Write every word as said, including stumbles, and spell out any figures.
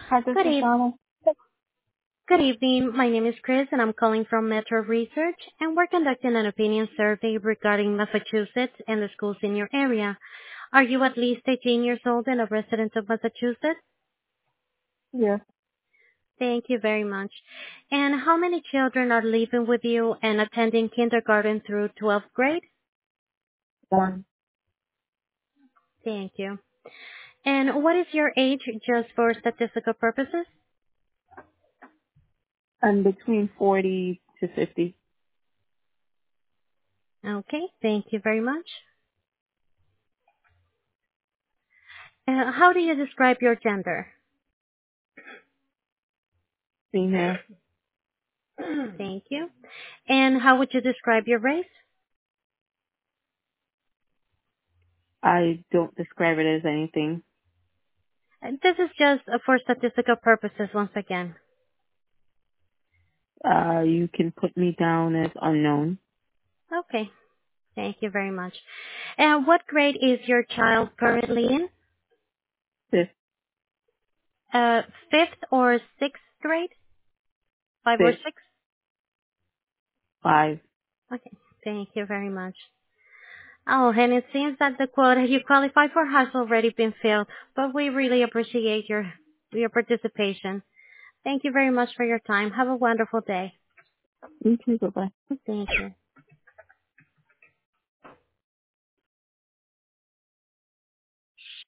Hi, this Good is eve- Shauna. Good evening. My name is Chris, and I'm calling from Metro Research, and we're conducting an opinion survey regarding Massachusetts and the schools in your area. Are you at least eighteen years old and a resident of Massachusetts? Yes, Thank you very much. And how many children are living with you and attending kindergarten through twelfth grade? one. Thank you. And what is your age, just for statistical purposes? I'm between forty to fifty. Okay, thank you very much. Uh, how do you describe your gender? Female. Thank you. And how would you describe your race? I don't describe it as anything. Uh, This is just uh, for statistical purposes once again. Uh, you can put me down as unknown. Okay, thank you very much. And what grade is your child currently in? Fifth, Uh, fifth or sixth grade? Five or fifth, six? five. Okay, thank you very much. Oh, and it seems that the quota you qualify for has already been filled, but we really appreciate your your participation. Thank you very much for your time. Have a wonderful day. You too, bye-bye. Thank you.